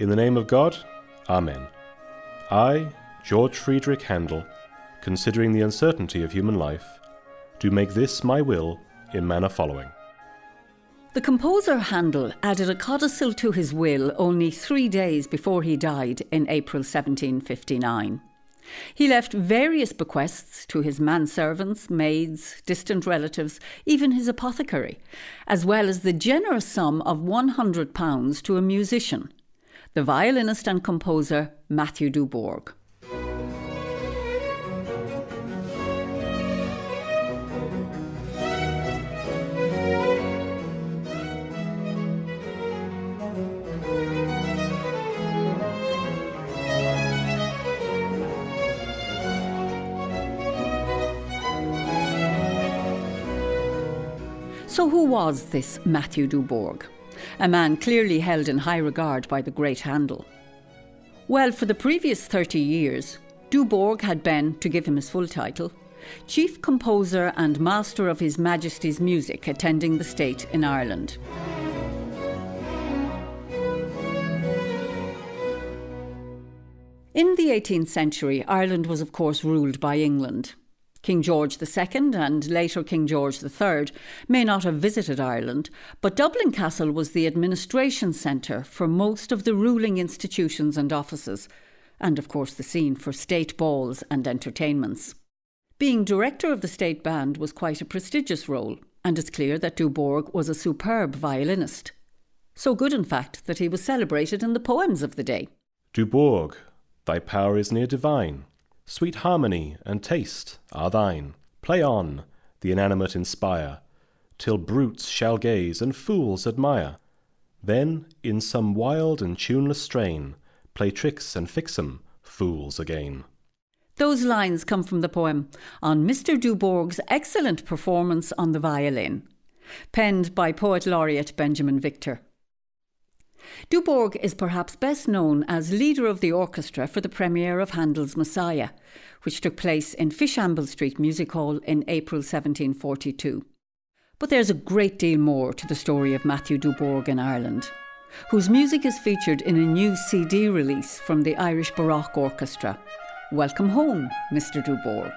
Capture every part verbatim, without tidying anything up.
In the name of God, Amen. I, George Friedrich Handel, considering the uncertainty of human life, do make this my will in manner following. The composer Handel added a codicil to his will only three days before he died in April seventeen fifty-nine. He left various bequests to his manservants, maids, distant relatives, even his apothecary, as well as the generous sum of one hundred pounds to a musician, the violinist and composer Matthew Dubourg. So who was this Matthew Dubourg? A man clearly held in high regard by the great Handel. Well, for the previous thirty years, Dubourg had been, to give him his full title, Chief Composer and Master of His Majesty's Music attending the state in Ireland. In the eighteenth century, Ireland was of course ruled by England. King George the Second and later King George the Third may not have visited Ireland, but Dublin Castle was the administration centre for most of the ruling institutions and offices, and of course the scene for state balls and entertainments. Being director of the state band was quite a prestigious role, and it's clear that Dubourg was a superb violinist. So good, in fact, that he was celebrated in the poems of the day. Dubourg, thy power is near divine. Sweet harmony and taste are thine. Play on, the inanimate inspire, till brutes shall gaze and fools admire. Then, in some wild and tuneless strain, play tricks and fix 'em, fools again. Those lines come from the poem on Mister Dubourg's excellent performance on the violin, penned by Poet Laureate Benjamin Victor. Dubourg is perhaps best known as leader of the orchestra for the premiere of Handel's Messiah, which took place in Fishamble Street Music Hall in April seventeen forty-two. But there's a great deal more to the story of Matthew Dubourg in Ireland, whose music is featured in a new C D release from the Irish Baroque Orchestra. Welcome home, Mister Dubourg.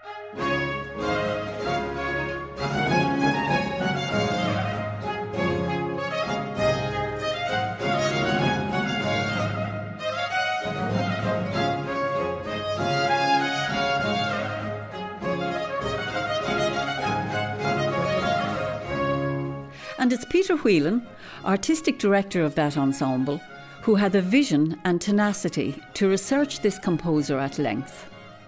And it's Peter Whelan, artistic director of that ensemble, who had the vision and tenacity to research this composer at length.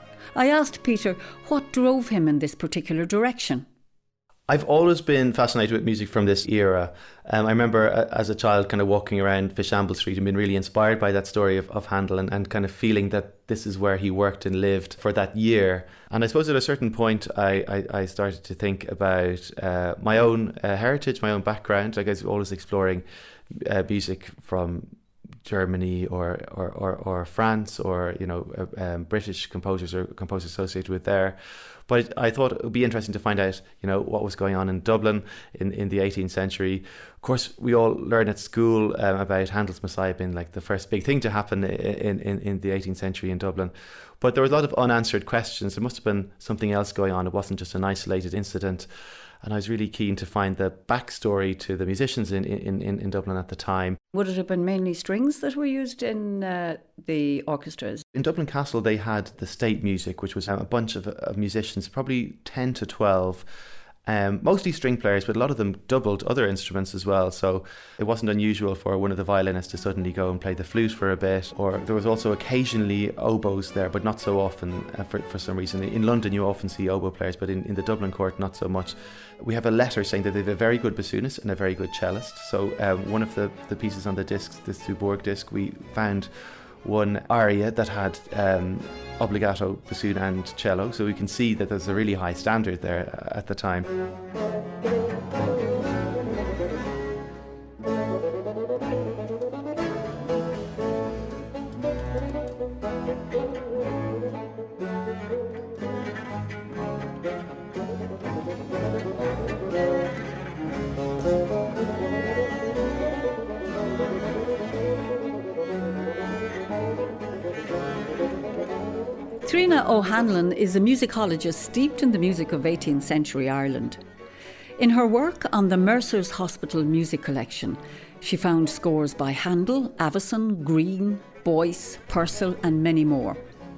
I asked Peter what drove him in this particular direction. I've always been fascinated with music from this era. Um, I remember uh, as a child kind of walking around Fishamble Street and being really inspired by that story of, of Handel and, and kind of feeling that this is where he worked and lived for that year. And I suppose at a certain point I, I, I started to think about uh, my own uh, heritage, my own background. I guess always exploring uh, music from Germany or, or, or, or France or, you know, uh, um, British composers or composers associated with there. But I thought it would be interesting to find out, you know, what was going on in Dublin in, in the eighteenth century. Of course, we all learn at school um, about Handel's Messiah being like the first big thing to happen in, in, in the eighteenth century in Dublin. But there was a lot of unanswered questions. There must have been something else going on. It wasn't just an isolated incident. And I was really keen to find the backstory to the musicians in, in, in, in Dublin at the time. Would it have been mainly strings that were used in uh, the orchestras? In Dublin Castle, they had the state music, which was a bunch of, of musicians, probably ten to twelve, um, mostly string players, but a lot of them doubled other instruments as well. So it wasn't unusual for one of the violinists to suddenly go and play the flute for a bit. Or there was also occasionally oboes there, but not so often uh, for, for some reason. In London, you often see oboe players, but in, in the Dublin court, not so much. We have a letter saying that they have a very good bassoonist and a very good cellist. So um, one of the, the pieces on the discs, this Dubourg disc, we found one aria that had um, obbligato bassoon and cello. So we can see that there's a really high standard there at the time. Trina O'Hanlon is a musicologist steeped in the music of eighteenth century Ireland. In her work on the Mercer's Hospital Music Collection, she found scores by Handel, Avison, Green, Boyce, Purcell and many more.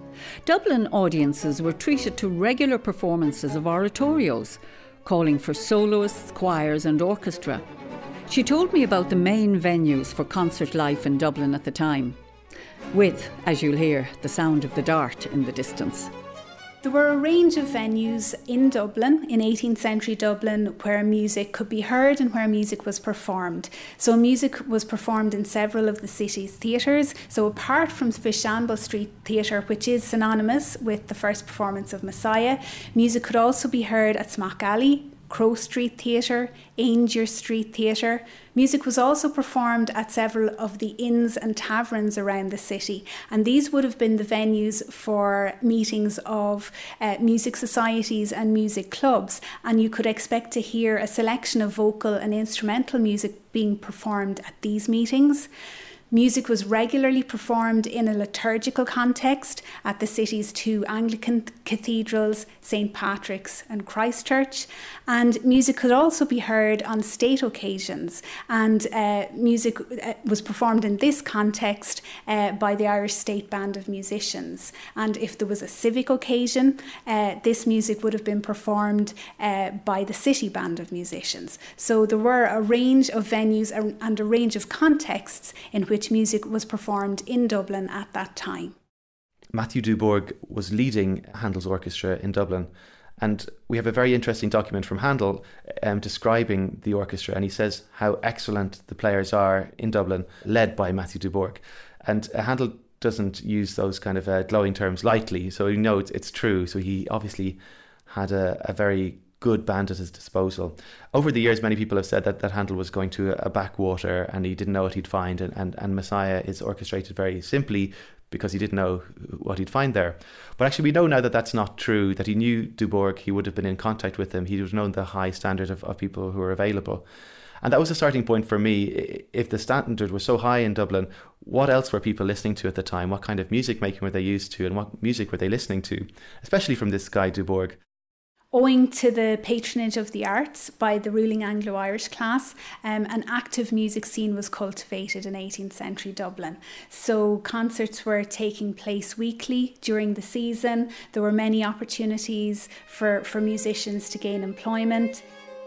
Dublin audiences were treated to regular performances of oratorios, calling for soloists, choirs and orchestra. She told me about the main venues for concert life in Dublin at the time, with, as you'll hear, the sound of the Dart in the distance. There were a range of venues in Dublin, in eighteenth century Dublin, where music could be heard and where music was performed. So music was performed in several of the city's theatres. So apart from Fishamble Street Theatre, which is synonymous with the first performance of Messiah, music could also be heard at Smock Alley, Crow Street Theatre, Ainger Street Theatre. Music was also performed at several of the inns and taverns around the city, and these would have been the venues for meetings of uh, music societies and music clubs, and you could expect to hear a selection of vocal and instrumental music being performed at these meetings. Music was regularly performed in a liturgical context at the city's two Anglican cathedrals, Saint Patrick's and Christchurch, and music could also be heard on state occasions, and uh, music uh, was performed in this context uh, by the Irish State Band of Musicians. And if there was a civic occasion, uh, this music would have been performed uh, by the City Band of Musicians. So there were a range of venues and a range of contexts in which music was performed in Dublin at that time. Matthew Dubourg was leading Handel's orchestra in Dublin, and we have a very interesting document from Handel um, describing the orchestra, and he says how excellent the players are in Dublin, led by Matthew Dubourg. And uh, Handel doesn't use those kind of uh, glowing terms lightly, so you know it's, it's true. So he obviously had a, a very good band at his disposal. Over the years, many people have said that, that Handel was going to a, a backwater and he didn't know what he'd find, and, and, and Messiah is orchestrated very simply because he didn't know what he'd find there. But actually we know now that that's not true, that he knew Dubourg, he would have been in contact with him, he would have known the high standard of, of people who were available. And that was a starting point for me. If the standard was so high in Dublin, what else were people listening to at the time? What kind of music making were they used to, and what music were they listening to? Especially from this guy Dubourg. Owing to the patronage of the arts by the ruling Anglo-Irish class, um, an active music scene was cultivated in eighteenth century Dublin. So concerts were taking place weekly during the season. There were many opportunities for, for musicians to gain employment.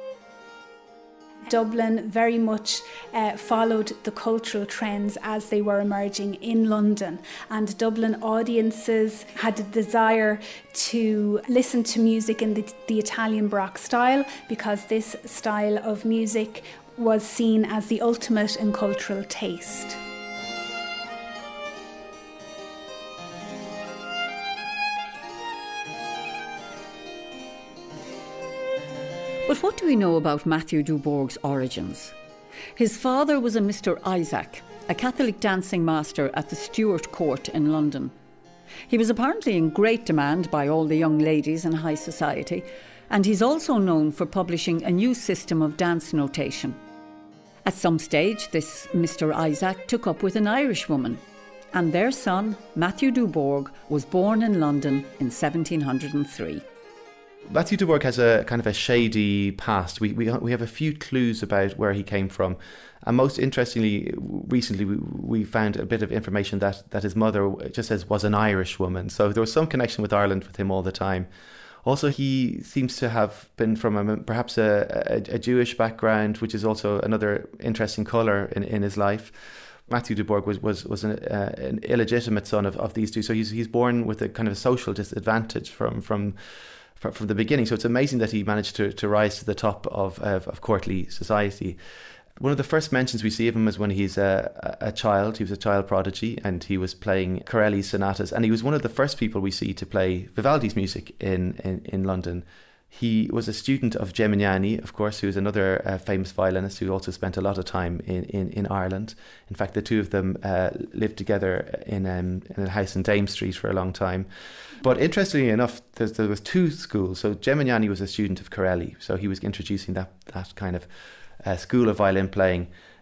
Dublin very much uh, followed the cultural trends as they were emerging in London, and Dublin audiences had a desire to listen to music in the, the Italian Baroque style, because this style of music was seen as the ultimate in cultural taste. But what do we know about Matthew Dubourg's origins? His father was a Mister Isaac, a Catholic dancing master at the Stuart Court in London. He was apparently in great demand by all the young ladies in high society, and he's also known for publishing a new system of dance notation. At some stage, this Mister Isaac took up with an Irish woman, and their son, Matthew Dubourg, was born in London in seventeen oh three. Matthew Dubourg has a kind of a shady past. We we we have a few clues about where he came from, and most interestingly, recently we, we found a bit of information that that his mother, just says, was an Irish woman. So there was some connection with Ireland with him all the time. Also, he seems to have been from a, perhaps a, a, a Jewish background, which is also another interesting colour in, in his life. Matthew Dubourg was was was an, uh, an illegitimate son of, of these two, so he's he's born with a kind of a social disadvantage from from. from the beginning. So it's amazing that he managed to, to rise to the top of, of, of courtly society. One of the first mentions we see of him is when he's a, a child. He was a child prodigy, and he was playing Corelli's sonatas, and he was one of the first people we see to play Vivaldi's music in, in, in London. He was a student of Gemignani, of course, who is another uh, famous violinist who also spent a lot of time in, in, in Ireland. In fact, the two of them uh, lived together in, um, in a house in Dame Street for a long time. But interestingly enough, there was two schools. So Gemignani was a student of Corelli, so he was introducing that, that kind of uh, school of violin playing.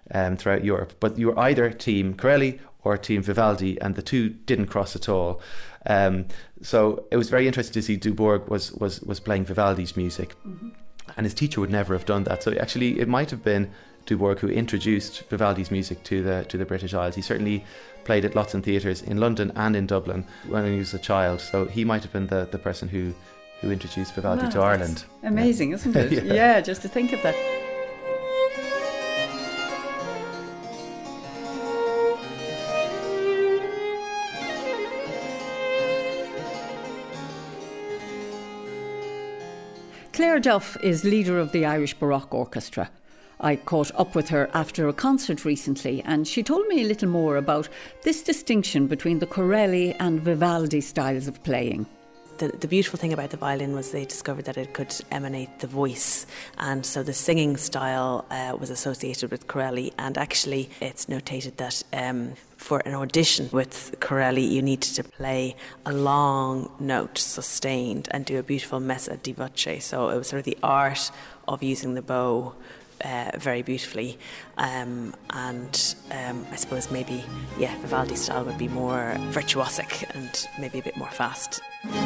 um, throughout Europe. But you were either Team Corelli or Team Vivaldi, and the two didn't cross at all. Um, so it was very interesting to see Dubourg was was was playing Vivaldi's music, mm-hmm. and his teacher would never have done that. So actually, it might have been Dubourg who introduced Vivaldi's music to the to the British Isles. He certainly played at lots of theatres in London and in Dublin when he was a child. So he might have been the, the person who, who introduced Vivaldi wow, to Ireland. Amazing, yeah. Isn't it? yeah. yeah, just to think of that. Claire Duff is leader of the Irish Baroque Orchestra. I caught up with her after a concert recently, and she told me a little more about this distinction between the Corelli and Vivaldi styles of playing. The, the beautiful thing about the violin was they discovered that it could emanate the voice, and so the singing style uh, was associated with Corelli, and actually it's notated that um, for an audition with Corelli you needed to play a long note, sustained, and do a beautiful messa di voce. So it was sort of the art of using the bow Uh, very beautifully, um, and um, I suppose maybe, yeah, Vivaldi style would be more virtuosic and maybe a bit more fast.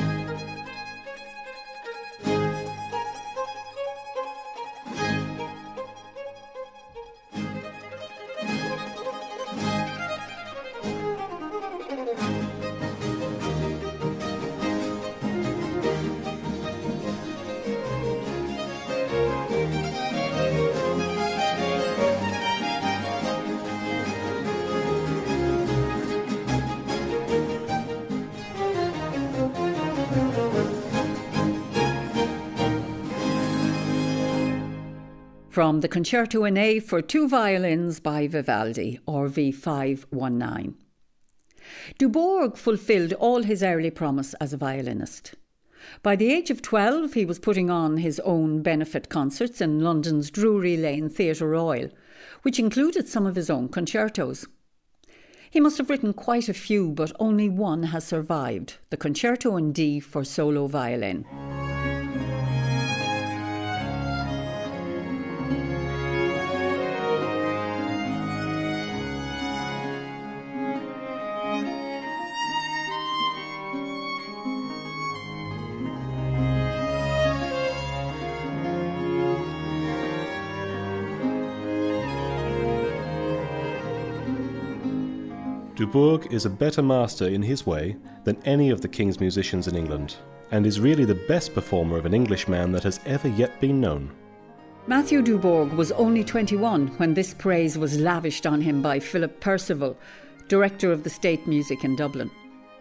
From the Concerto in A for Two Violins by Vivaldi, or V five nineteen. Dubourg fulfilled all his early promise as a violinist. By the age of twelve, he was putting on his own benefit concerts in London's Drury Lane Theatre Royal, which included some of his own concertos. He must have written quite a few, but only one has survived, the Concerto in D for solo violin. Dubourg is a better master in his way than any of the King's musicians in England, and is really the best performer of an Englishman that has ever yet been known. Matthew Dubourg was only twenty-one when this praise was lavished on him by Philip Percival, director of the State Music in Dublin.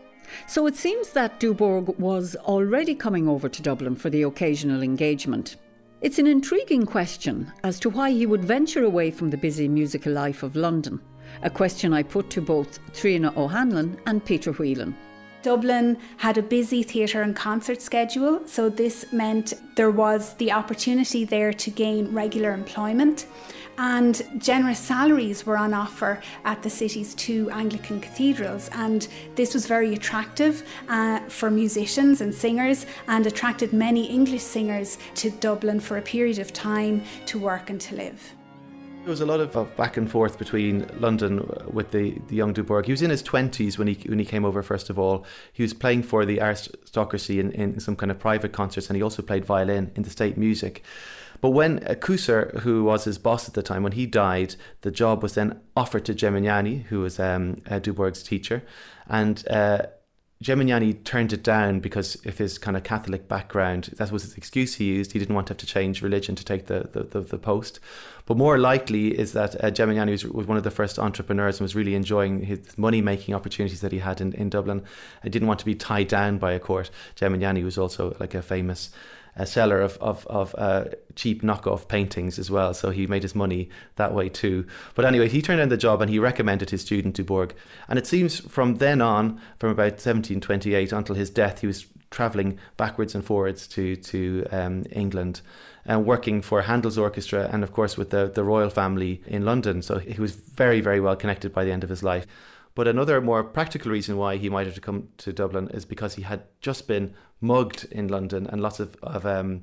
So it seems that Dubourg was already coming over to Dublin for the occasional engagement. It's an intriguing question as to why he would venture away from the busy musical life of London, a question I put to both Triona O'Hanlon and Peter Whelan. Dublin had a busy theatre and concert schedule, so this meant there was the opportunity there to gain regular employment, and generous salaries were on offer at the city's two Anglican cathedrals, and this was very attractive uh, for musicians and singers, and attracted many English singers to Dublin for a period of time to work and to live. There was a lot of, of back and forth between London with the, the young Dubourg. He was in his twenties when he when he came over, first of all. He was playing for the aristocracy in, in some kind of private concerts, and he also played violin in the State Music. But when uh, Kusser, who was his boss at the time, when he died, the job was then offered to Gemignani, who was um, uh, Dubourg's teacher. And uh, Gemignani turned it down because of his kind of Catholic background. That was his excuse he used. He didn't want to have to change religion to take the, the, the, the post. But more likely is that uh, Gemignani was, was one of the first entrepreneurs and was really enjoying his money-making opportunities that he had in, in Dublin. He didn't want to be tied down by a court. Gemignani was also like a famous uh, seller of, of, of uh, cheap knockoff paintings as well, so he made his money that way too. But anyway, he turned down the job and he recommended his student Dubourg. And it seems from then on, from about seventeen twenty-eight until his death, he was travelling backwards and forwards to, to um, England, and working for Handel's orchestra and of course with the, the royal family in London. So he was very, very well connected by the end of his life. But another more practical reason why he might have come to Dublin is because he had just been mugged in London, and lots of, of um,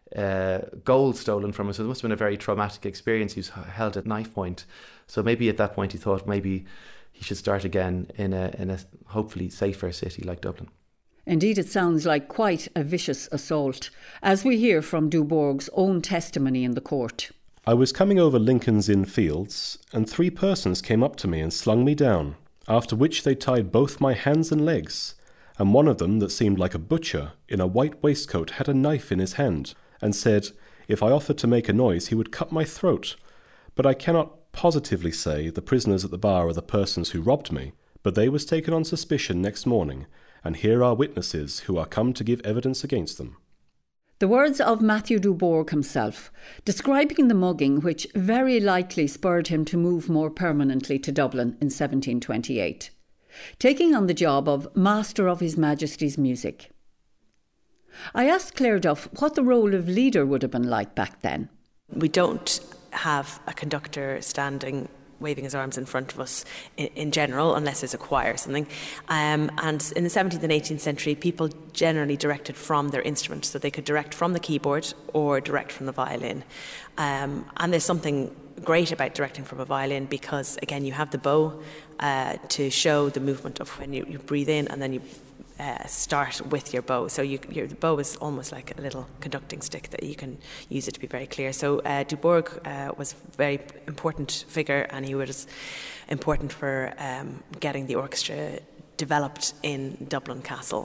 uh, gold stolen from him. So it must have been a very traumatic experience. He was held at knife point. So maybe at that point he thought maybe he should start again in a in a hopefully safer city like Dublin. Indeed, it sounds like quite a vicious assault, as we hear from Dubourg's own testimony in the court. I was coming over Lincoln's Inn Fields, and three persons came up to me and slung me down, after which they tied both my hands and legs, and one of them, that seemed like a butcher, in a white waistcoat, had a knife in his hand, and said, if I offered to make a noise, he would cut my throat. But I cannot positively say the prisoners at the bar are the persons who robbed me, but they was taken on suspicion next morning, and here are witnesses who are come to give evidence against them. The words of Matthew Dubourg himself, describing the mugging which very likely spurred him to move more permanently to Dublin in seventeen twenty-eight, taking on the job of Master of His Majesty's Music. I asked Claire Duff what the role of leader would have been like back then. We don't have a conductor standing waving his arms in front of us in, in general, unless there's a choir or something. Um, and in the seventeenth and eighteenth century, people generally directed from their instrument, so they could direct from the keyboard or direct from the violin. Um, and there's something great about directing from a violin because, again, you have the bow uh, to show the movement of when you, you breathe in and then you Uh, start with your bow. So you, your, the bow is almost like a little conducting stick that you can use it to be very clear. So uh, Dubourg uh, was a very important figure, and he was important for um, getting the orchestra developed in Dublin Castle.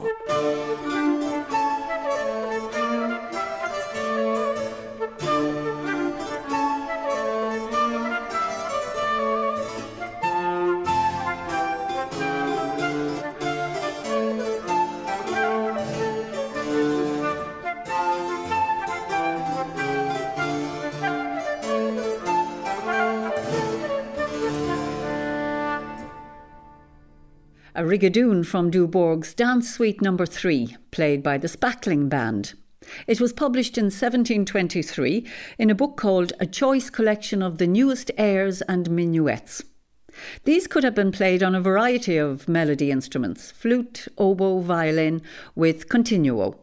A rigadoon from Dubourg's Dance Suite Number three, played by the Spackling Band. It was published in seventeen twenty-three in a book called A Choice Collection of the Newest Airs and Minuets. These could have been played on a variety of melody instruments, flute, oboe, violin, with continuo.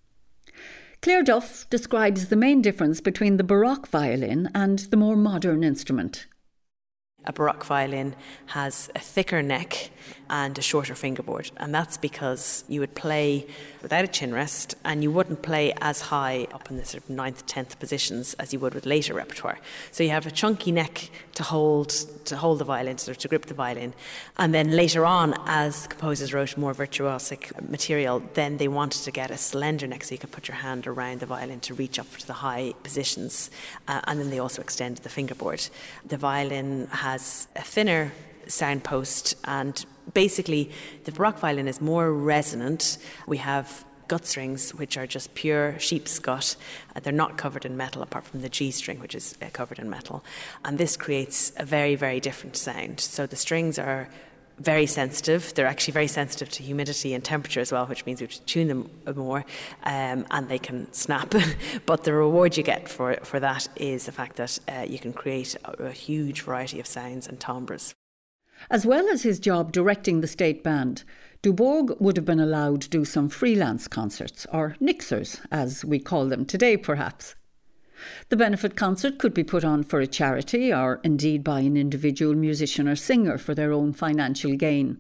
Claire Duff describes the main difference between the Baroque violin and the more modern instrument. A Baroque violin has a thicker neck and a shorter fingerboard, and that's because you would play without a chin rest and you wouldn't play as high up in the sort of ninth, tenth positions as you would with later repertoire. So you have a chunky neck to hold to hold the violin, sort of to grip the violin, and then later on, as composers wrote more virtuosic material, then they wanted to get a slender neck so you could put your hand around the violin to reach up to the high positions, uh, and then they also extended the fingerboard. The violin has a thinner sound post, and basically the Baroque violin is more resonant. We have gut strings which are just pure sheep's gut. Uh, they're not covered in metal apart from the G string, which is uh, covered in metal, and this creates a very very different sound. So the strings are very sensitive. They're actually very sensitive to humidity and temperature as well, which means we have to tune them more, um, and they can snap. But the reward you get for, for that is the fact that uh, you can create a, a huge variety of sounds and timbres. As well as his job directing the state band, Dubourg would have been allowed to do some freelance concerts, or nixers, as we call them today perhaps. The benefit concert could be put on for a charity, or indeed by an individual musician or singer for their own financial gain.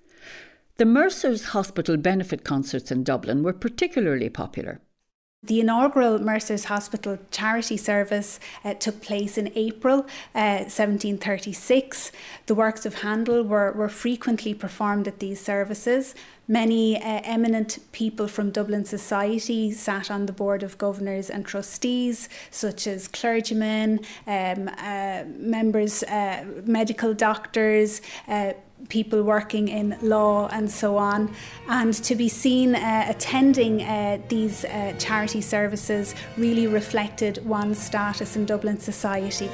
The Mercer's Hospital benefit concerts in Dublin were particularly popular. The inaugural Mercer's Hospital charity service uh, took place in April uh, seventeen thirty-six. The works of Handel were, were frequently performed at these services. Many uh, eminent people from Dublin society sat on the board of governors and trustees, such as clergymen, um, uh, members, uh, medical doctors, uh, people working in law and so on. And to be seen uh, attending uh, these uh, charity services really reflected one's status in Dublin society.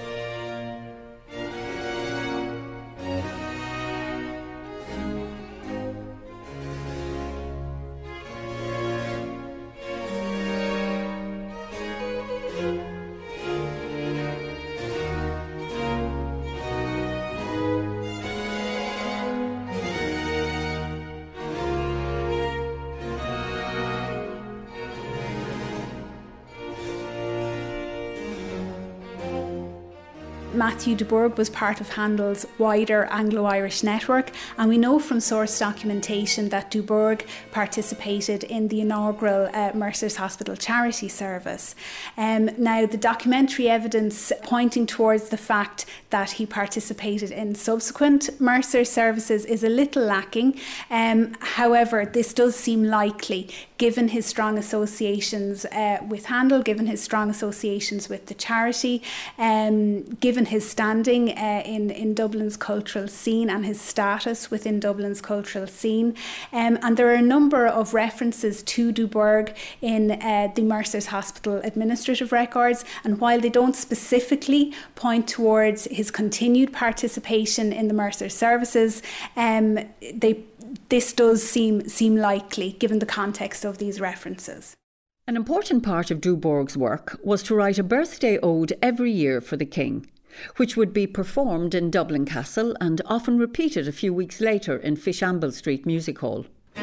Matthew Dubourg was part of Handel's wider Anglo-Irish network, and we know from source documentation that Dubourg participated in the inaugural uh, Mercer's Hospital charity service. Um, now, the documentary evidence pointing towards the fact that he participated in subsequent Mercer services is a little lacking. Um, however, this does seem likely given his strong associations uh, with Handel, given his strong associations with the charity, um, given his standing uh, in, in Dublin's cultural scene and his status within Dublin's cultural scene. Um, and there are a number of references to Dubourg in uh, the Mercer's Hospital administrative records, and while they don't specifically point towards his continued participation in the Mercer services, um, they this does seem seem likely given the context of these references. An important part of Dubourg's work was to write a birthday ode every year for the king, which would be performed in Dublin Castle and often repeated a few weeks later in Fishamble Street Music Hall.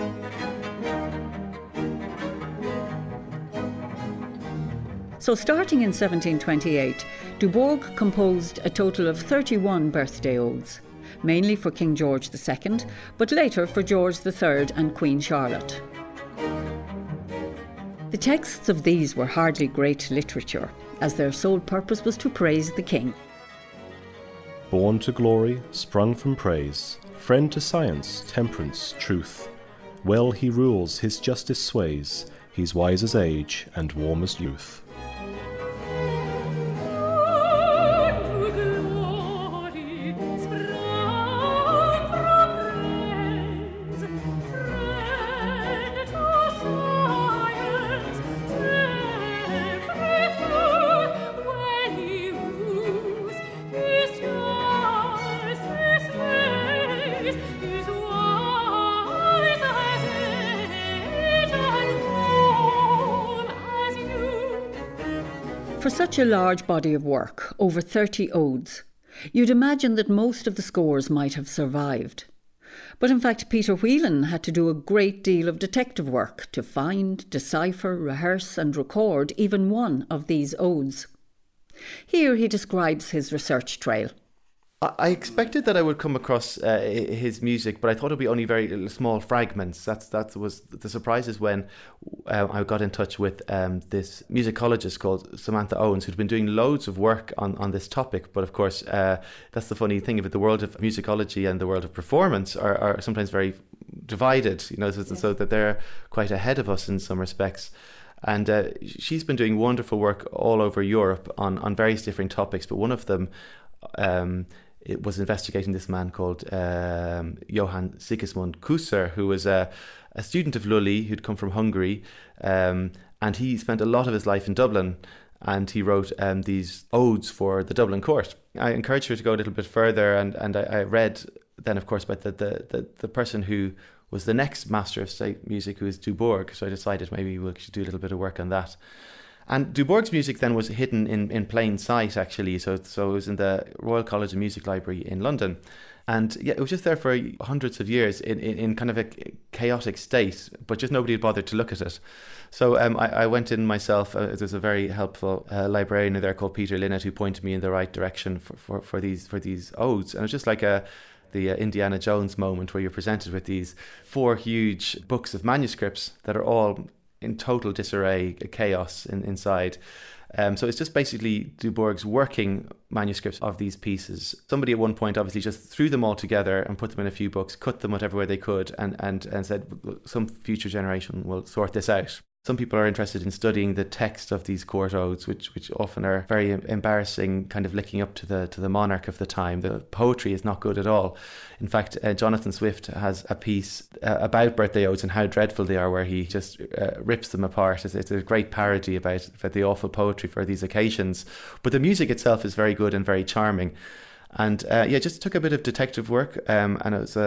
So starting in seventeen twenty-eight, Dubourg composed a total of thirty-one birthday odes, mainly for King George the Second, but later for George the Third and Queen Charlotte. The texts of these were hardly great literature, as their sole purpose was to praise the king. Born to glory, sprung from praise, friend to science, temperance, truth, well he rules, his justice sways, he's wise as age and warm as youth. For such a large body of work, over thirty odes, you'd imagine that most of the scores might have survived. But in fact, Peter Whelan had to do a great deal of detective work to find, decipher, rehearse and record even one of these odes. Here he describes his research trail. I expected that I would come across uh, his music, but I thought it would be only very small fragments. That's that was the surprise is when uh, I got in touch with um, this musicologist called Samantha Owens, who'd been doing loads of work on, on this topic. But of course, uh, that's the funny thing of it. The world of musicology and the world of performance are, are sometimes very divided, you know, so, yeah. so that they're quite ahead of us in some respects. And uh, she's been doing wonderful work all over Europe on, on various different topics, but one of them um, it was investigating this man called um, Johann Sigismund Kusser, who was a, a student of Lully who'd come from Hungary, um, and he spent a lot of his life in Dublin, and he wrote um, these odes for the Dublin court. I encouraged her to go a little bit further, and, and I, I read then, of course, about the, the, the, the person who was the next master of state music, who was Dubourg, so I decided maybe we should do a little bit of work on that. And Dubourg's music then was hidden in, in plain sight, actually. So so it was in the Royal College of Music Library in London. And yeah, it was just there for hundreds of years in, in, in kind of a chaotic state, but just nobody had bothered to look at it. So um, I, I went in myself. Uh, there's a very helpful uh, librarian there called Peter Linnett who pointed me in the right direction for, for, for these for these odes. And it was just like a the uh, Indiana Jones moment where you're presented with these four huge books of manuscripts that are all in total disarray, chaos in, inside. Um, so it's just basically Dubourg's working manuscripts of these pieces. Somebody at one point obviously just threw them all together and put them in a few books, cut them whatever way they could, and, and, and said some future generation will sort this out. Some people are interested in studying the text of these court odes, which which often are very embarrassing, kind of licking up to the to the monarch of the time. The poetry is not good at all. In fact, uh, Jonathan Swift has a piece uh, about birthday odes and how dreadful they are, where he just uh, rips them apart. It's, it's a great parody about, about the awful poetry for these occasions. But the music itself is very good and very charming. And uh, yeah, just took a bit of detective work, um, and it was a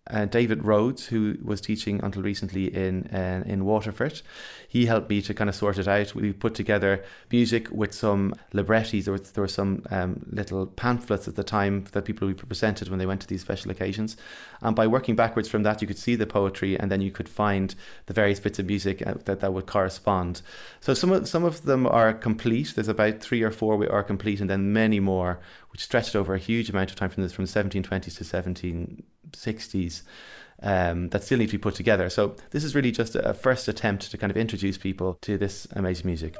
uh, David Rhodes, who was teaching until recently in uh, in Waterford. He helped me to kind of sort it out. We put together music with some librettis. There, was, there were some um, little pamphlets at the time that people would be presented when they went to these special occasions. And by working backwards from that, you could see the poetry, and then you could find the various bits of music that, that would correspond. So some of, some of them are complete. There's about three or four we are complete, and then many more, which stretched over a huge amount of time from this, from the seventeen twenties to seventeen sixties. Um, that still need to be put together. So this is really just a first attempt to kind of introduce people to this amazing music.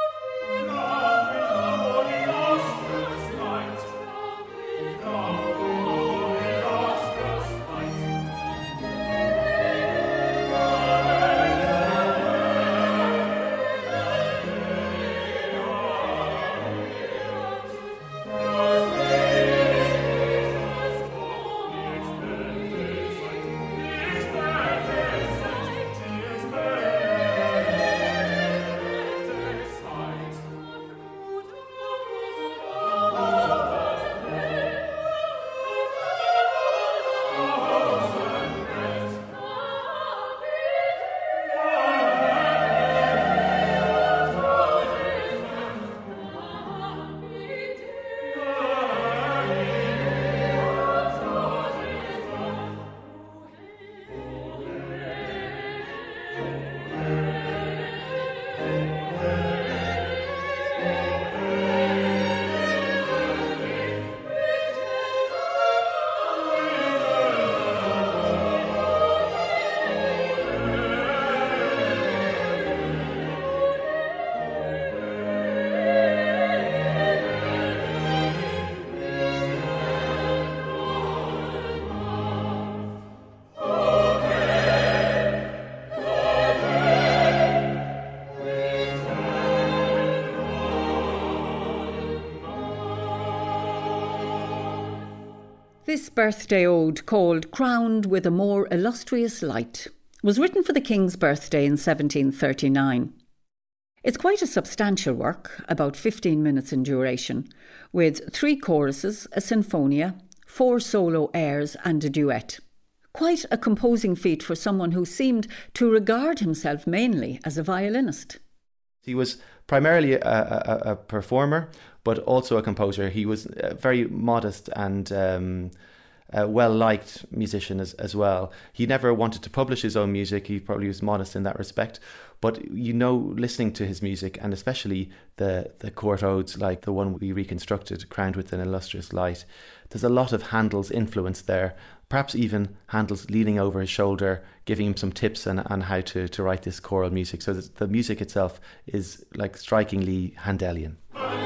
This birthday ode, called Crowned with a More Illustrious Light, was written for the King's birthday in seventeen thirty-nine. It's quite a substantial work, about fifteen minutes in duration, with three choruses, a sinfonia, four solo airs and a duet. Quite a composing feat for someone who seemed to regard himself mainly as a violinist. He was primarily a, a, a performer, but also a composer. He was a very modest and um, a well-liked musician as, as well. He never wanted to publish his own music. He probably was modest in that respect. But you know, listening to his music, and especially the, the court odes like the one we reconstructed, Crowned with an Illustrious Light, there's a lot of Handel's influence there. Perhaps even Handel's leaning over his shoulder, giving him some tips on, on how to, to write this choral music. So the, the music itself is like strikingly Handelian.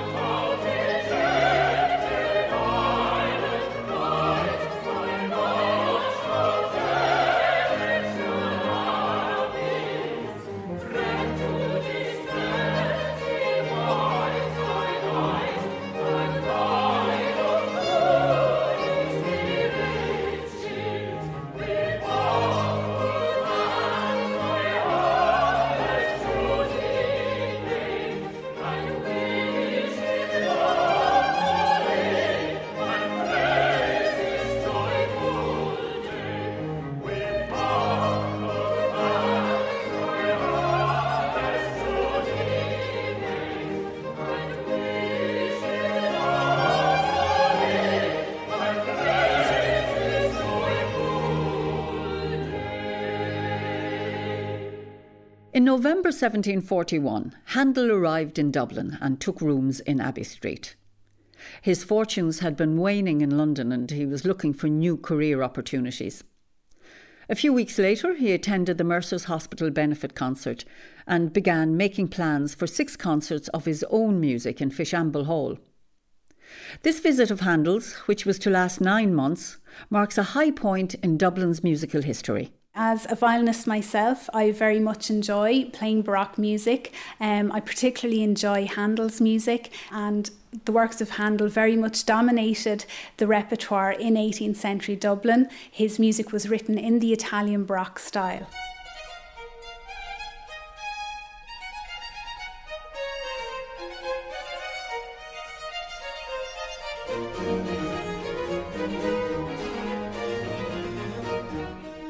In November seventeen forty-one, Handel arrived in Dublin and took rooms in Abbey Street. His fortunes had been waning in London and he was looking for new career opportunities. A few weeks later, he attended the Mercer's Hospital benefit concert and began making plans for six concerts of his own music in Fishamble Hall. This visit of Handel's, which was to last nine months, marks a high point in Dublin's musical history. As a violinist myself, I very much enjoy playing Baroque music. Um, I particularly enjoy Handel's music, and the works of Handel very much dominated the repertoire in eighteenth century Dublin. His music was written in the Italian Baroque style.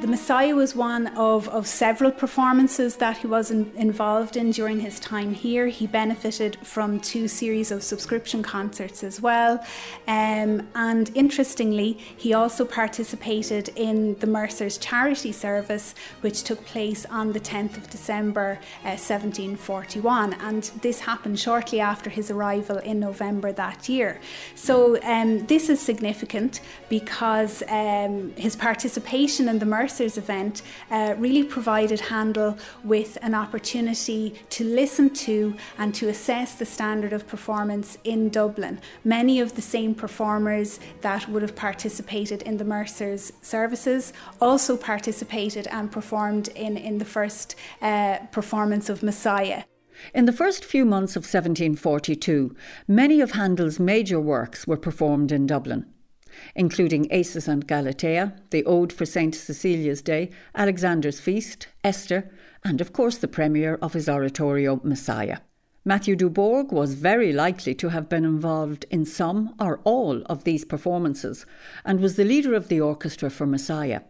Messiah was one of, of several performances that he was in, involved in during his time here. He benefited from two series of subscription concerts as well. Um, and interestingly, he also participated in the Mercer's charity service, which took place on the tenth of December uh, seventeen forty-one. And this happened shortly after his arrival in November that year. So um, this is significant because um, his participation in the Mercer Mercer's event uh, really provided Handel with an opportunity to listen to and to assess the standard of performance in Dublin. Many of the same performers that would have participated in the Mercer's services also participated and performed in, in the first uh, performance of Messiah. In the first few months of seventeen forty-two, many of Handel's major works were performed in Dublin, including Acis and Galatea, the Ode for Saint Cecilia's Day, Alexander's Feast, Esther, and of course the premiere of his oratorio Messiah. Matthew Dubourg was very likely to have been involved in some or all of these performances and was the leader of the orchestra for Messiah.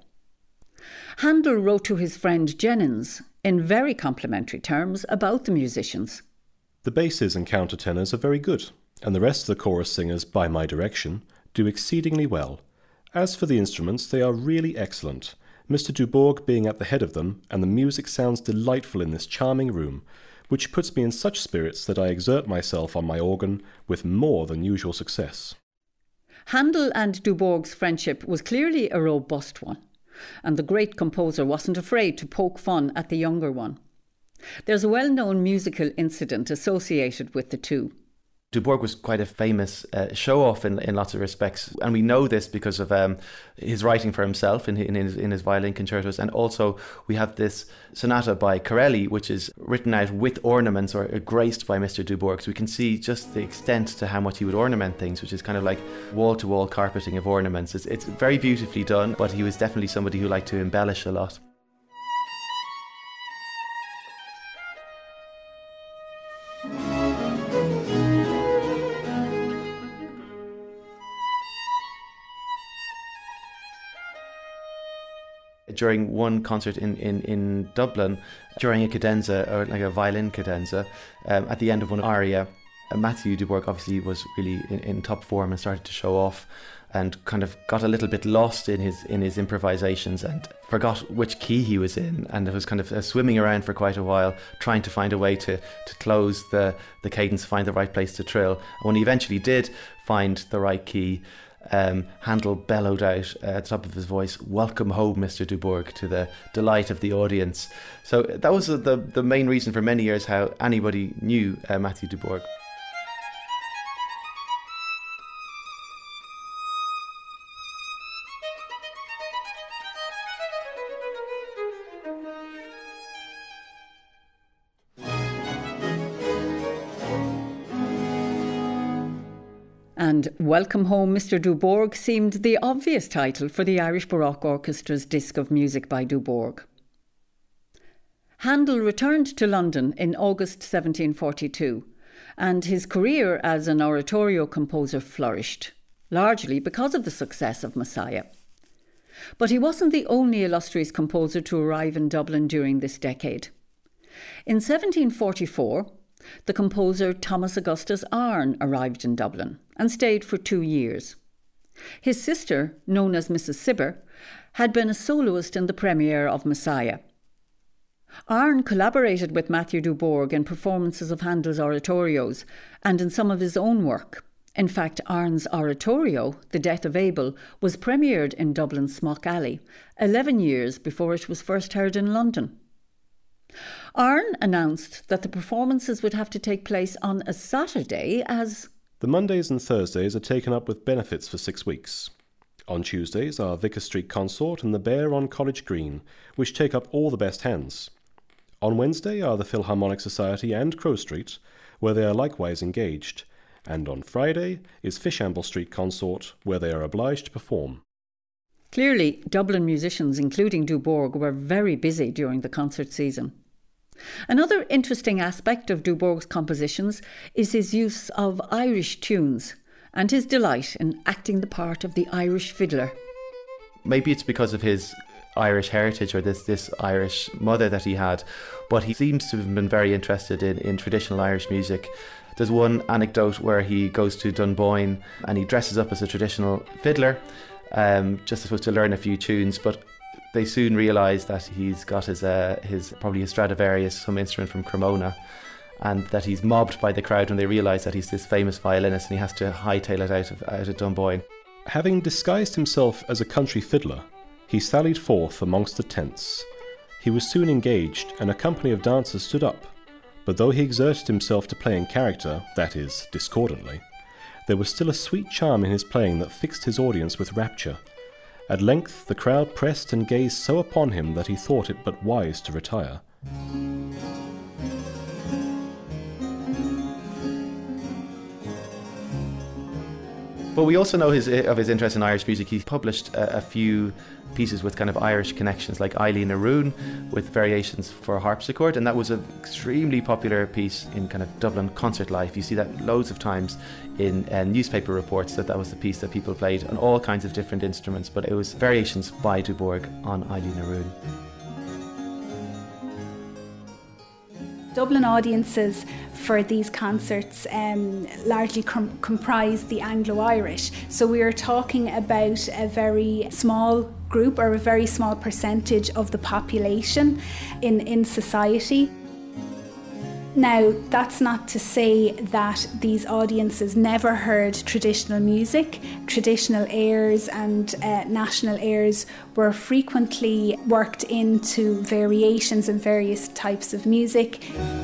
Handel wrote to his friend Jennens in very complimentary terms about the musicians. The basses and countertenors are very good, and the rest of the chorus singers, by my direction, do exceedingly well. As for the instruments, they are really excellent, Mister Dubourg being at the head of them, and the music sounds delightful in this charming room, which puts me in such spirits that I exert myself on my organ with more than usual success. Handel and Dubourg's friendship was clearly a robust one, and the great composer wasn't afraid to poke fun at the younger one. There's a well-known musical incident associated with the two. Dubourg was quite a famous uh, show-off in, in lots of respects, and we know this because of um, his writing for himself in, in, his, in his violin concertos, and also we have this sonata by Corelli, which is written out with ornaments or graced by Mister Dubourg, so we can see just the extent to how much he would ornament things, which is kind of like wall-to-wall carpeting of ornaments. It's, it's very beautifully done, but he was definitely somebody who liked to embellish a lot. During one concert in, in, in Dublin, during a cadenza, or like a violin cadenza, um, at the end of one aria, uh, Matthew Dubourg obviously was really in, in top form and started to show off, and kind of got a little bit lost in his in his improvisations and forgot which key he was in, and was kind of uh, swimming around for quite a while, trying to find a way to, to close the, the cadence, find the right place to trill. And when he eventually did find the right key, Um, Handel bellowed out uh, at the top of his voice, "Welcome home, Mister Dubourg," to the delight of the audience. So that was the, the main reason for many years how anybody knew uh, Matthew Dubourg. And Welcome Home, Mister Dubourg seemed the obvious title for the Irish Baroque Orchestra's disc of music by Dubourg. Handel returned to London in August seventeen forty-two, and his career as an oratorio composer flourished, largely because of the success of Messiah. But he wasn't the only illustrious composer to arrive in Dublin during this decade. In seventeen forty-four, the composer Thomas Augustus Arne arrived in Dublin and stayed for two years. His sister, known as Missus Cibber, had been a soloist in the premiere of Messiah. Arne collaborated with Matthew Dubourg in performances of Handel's oratorios and in some of his own work. In fact, Arne's oratorio, The Death of Abel, was premiered in Dublin's Smock Alley, eleven years before it was first heard in London. Arne announced that the performances would have to take place on a Saturday as the Mondays and Thursdays are taken up with benefits for six weeks. On Tuesdays are Vicar Street Consort and the Bear on College Green, which take up all the best hands. On Wednesday are the Philharmonic Society and Crow Street, where they are likewise engaged, and on Friday is Fishamble Street Consort, where they are obliged to perform. Clearly, Dublin musicians, including Dubourg, were very busy during the concert season. Another interesting aspect of Dubourg's compositions is his use of Irish tunes and his delight in acting the part of the Irish fiddler. Maybe it's because of his Irish heritage or this this Irish mother that he had, but he seems to have been very interested in, in traditional Irish music. There's one anecdote where he goes to Dunboyne and he dresses up as a traditional fiddler, um, just supposed to learn a few tunes, but they soon realise that he's got his, uh, his probably his Stradivarius, some instrument from Cremona, and that he's mobbed by the crowd when they realise that he's this famous violinist and he has to hightail it out of, out of Dunboyne. Having disguised himself as a country fiddler, he sallied forth amongst the tents. He was soon engaged, and a company of dancers stood up. But though he exerted himself to play in character, that is, discordantly, there was still a sweet charm in his playing that fixed his audience with rapture. At length the crowd pressed and gazed so upon him that he thought it but wise to retire. But we also know his, of his interest in Irish music. He's published a, a few pieces with kind of Irish connections, like Eileen Aroon with variations for harpsichord, and that was an extremely popular piece in kind of Dublin concert life. You see that loads of times in uh, newspaper reports, that that was the piece that people played on all kinds of different instruments, but it was variations by Dubourg on Eileen Aroon. Dublin audiences for these concerts um, largely com- comprise the Anglo-Irish. So we are talking about a very small group or a very small percentage of the population in, in society. Now, that's not to say that these audiences never heard traditional music. Traditional airs and uh, national airs were frequently worked into variations and various types of music.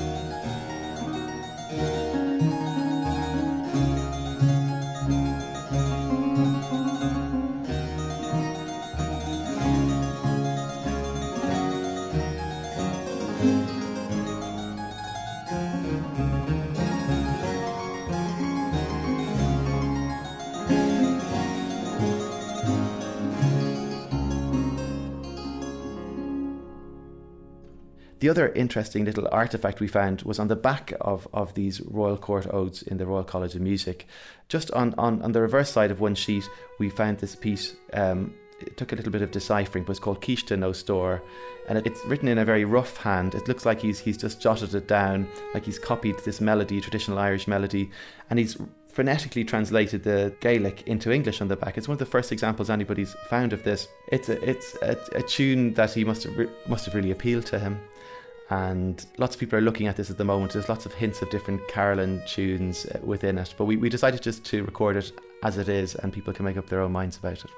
The other interesting little artefact we found was on the back of, of these Royal Court Odes in the Royal College of Music. Just on, on, on the reverse side of one sheet, we found this piece. Um, it took a little bit of deciphering, but it's called Císte nó Stór, and it, it's written in a very rough hand. It looks like he's he's just jotted it down, like he's copied this melody, traditional Irish melody, and he's phonetically translated the Gaelic into English on the back. It's one of the first examples anybody's found of this. It's a, it's a, a tune that he must have re- must have really appealed to him. And lots of people are looking at this at the moment. There's lots of hints of different carillon tunes within it, but we, we decided just to record it as it is, and people can make up their own minds about it.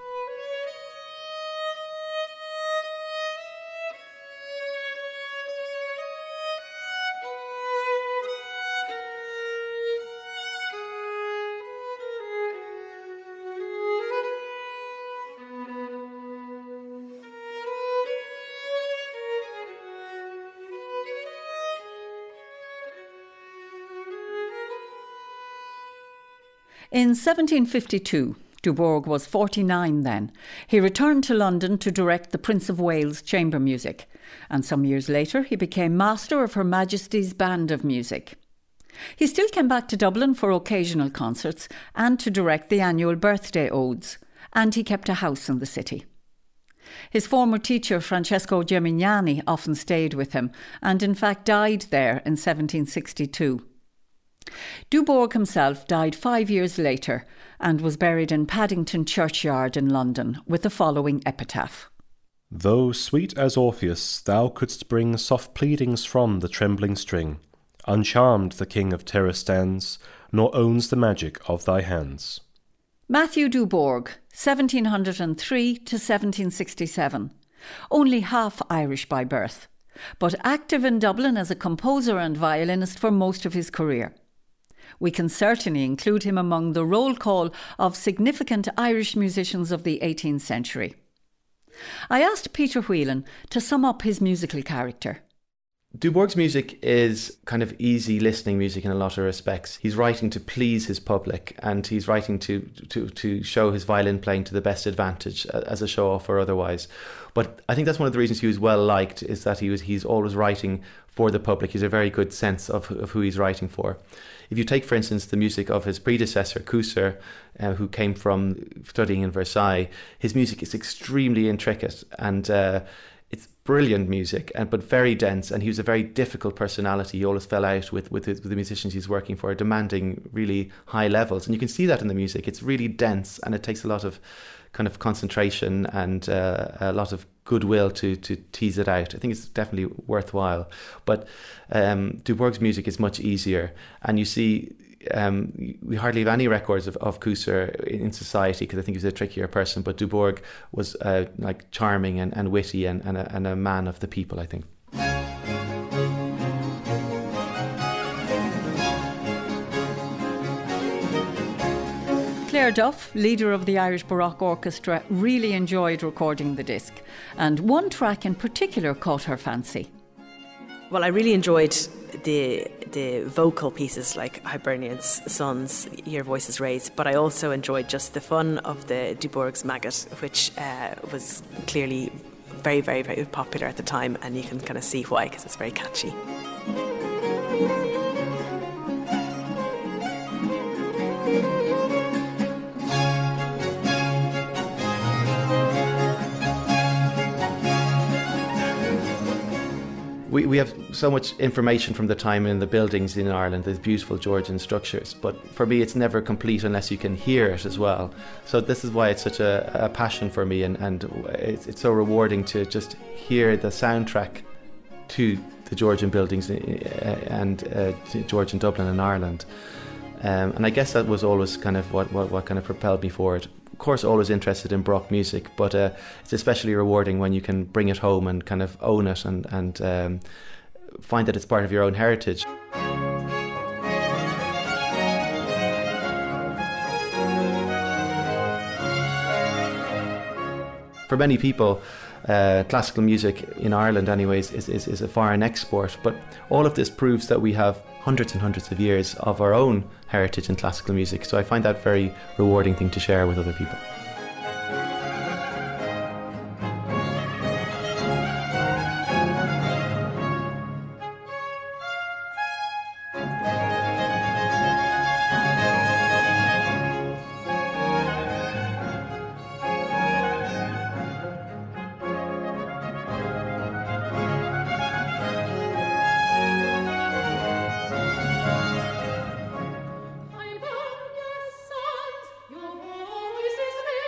In seventeen fifty-two, Dubourg was forty-nine then. He returned to London to direct the Prince of Wales chamber music, and some years later he became master of Her Majesty's Band of Music. He still came back to Dublin for occasional concerts and to direct the annual birthday odes, and he kept a house in the city. His former teacher, Francesco Gemignani, often stayed with him, and in fact died there in seventeen sixty-two. Dubourg himself died five years later and was buried in Paddington Churchyard in London with the following epitaph. Though sweet as Orpheus thou couldst bring soft pleadings from the trembling string, uncharmed the King of Terror stands, nor owns the magic of thy hands. Matthew Dubourg, seventeen oh three to seventeen sixty-seven. Only half Irish by birth, but active in Dublin as a composer and violinist for most of his career. We can certainly include him among the roll call of significant Irish musicians of the eighteenth century. I asked Peter Whelan to sum up his musical character. Dubourg's music is kind of easy listening music in a lot of respects. He's writing to please his public, and he's writing to to to show his violin playing to the best advantage as a show off or otherwise. But I think that's one of the reasons he was well liked, is that he was he's always writing for the public. He's a very good sense of of who he's writing for. If you take, for instance, the music of his predecessor, Kousser, uh, who came from studying in Versailles, his music is extremely intricate and uh, it's brilliant music, and but very dense. And he was a very difficult personality. He always fell out with with, his, with the musicians he's working for, demanding really high levels. And you can see that in the music. It's really dense, and it takes a lot of kind of concentration and uh, a lot of goodwill to to tease it out. I think it's definitely worthwhile. But um, Dubourg's music is much easier, and you see um, we hardly have any records of, of Kousser in society, because I think he was a trickier person. But Dubourg was uh, like charming and, and witty and, and, a, and a man of the people, I think. Claire Duff, leader of the Irish Baroque Orchestra, really enjoyed recording the disc, and one track in particular caught her fancy. Well, I really enjoyed the the vocal pieces like Hibernian's Sons, Your Voice is Raised, but I also enjoyed just the fun of the Dubourg's Maggot, which uh, was clearly very, very, very popular at the time, and you can kind of see why, because it's very catchy. We we have so much information from the time in the buildings in Ireland, these beautiful Georgian structures, but for me it's never complete unless you can hear it as well. So this is why it's such a, a passion for me, and, and it's, it's so rewarding to just hear the soundtrack to the Georgian buildings and uh, to Georgian Dublin and Ireland. Um, and I guess that was always kind of what, what, what kind of propelled me forward. Of course, always interested in Baroque music, but uh, it's especially rewarding when you can bring it home and kind of own it and, and um, find that it's part of your own heritage. For many people, uh, classical music in Ireland anyways is, is, is a foreign export, but all of this proves that we have hundreds and hundreds of years of our own heritage in classical music. So I find that very rewarding thing to share with other people. Your voice is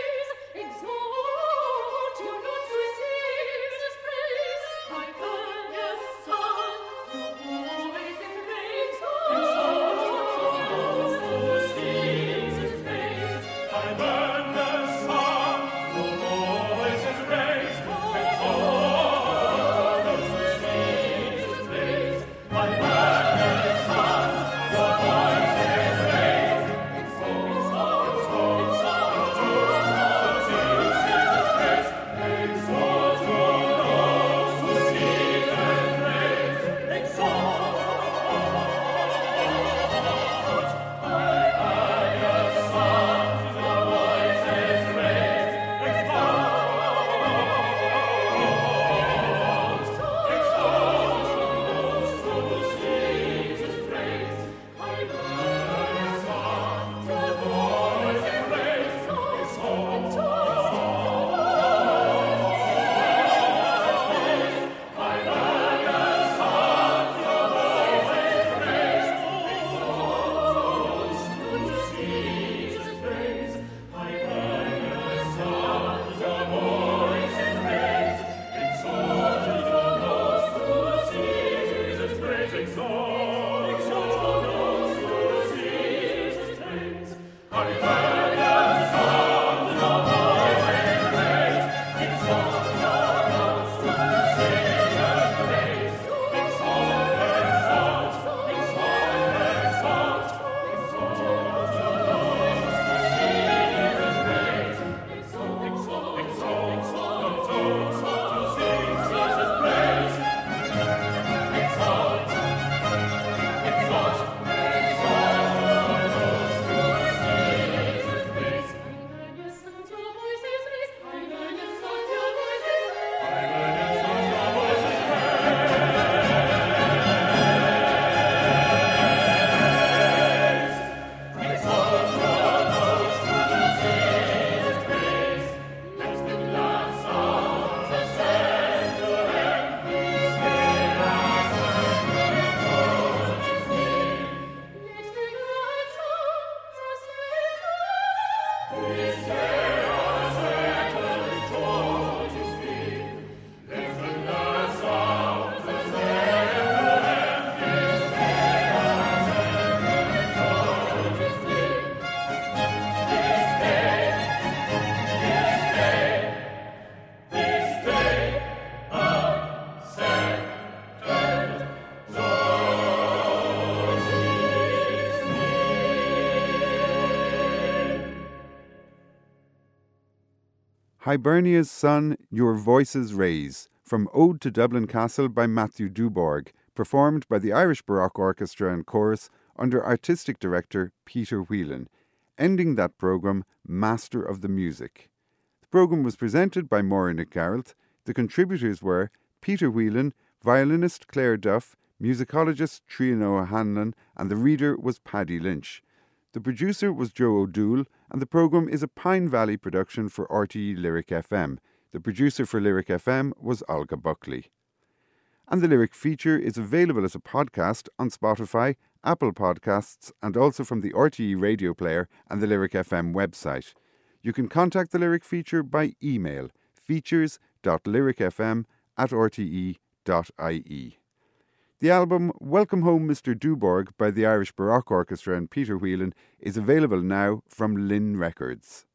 Hibernia's Son, Your Voices Raise, from Ode to Dublin Castle by Matthew Dubourg, performed by the Irish Baroque Orchestra and Chorus under Artistic Director Peter Whelan. Ending that programme, Master of the Music. The programme was presented by Maureen McGarrett. The contributors were Peter Whelan, violinist Claire Duff, musicologist Triona Hanlon, and the reader was Paddy Lynch. The producer was Joe O'Doul, and the programme is a Pine Valley production for R T E Lyric F M. The producer for Lyric F M was Olga Buckley. And the Lyric feature is available as a podcast on Spotify, Apple Podcasts, and also from the R T E radio player and the Lyric F M website. You can contact the Lyric feature by email, features dot lyric f m at r t e dot i e. The album Welcome Home Mister Dubourg by the Irish Baroque Orchestra and Peter Whelan is available now from Lynn Records.